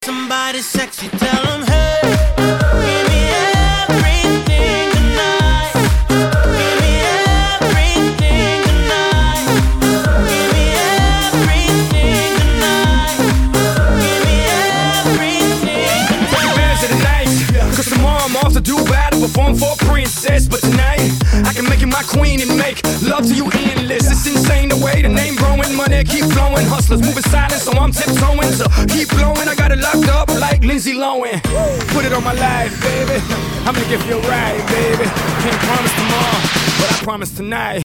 Somebody sexy, tell them, hey, give me everything tonight. Give me everything tonight. Give me everything tonight. Give me everything tonight. Bands of the night, cause tomorrow I'm off to do battle, perform for a princess. But tonight, I can make you my queen and make love to you endless. It's insane the way the name growing, money keep flowing. Hustlers moving silent, so I'm tiptoeing. So keep blowing, I got it locked up like Lindsay Lohan. Put it on my life, baby. I'ma give you a ride, baby. Can't promise tomorrow, but I promise tonight.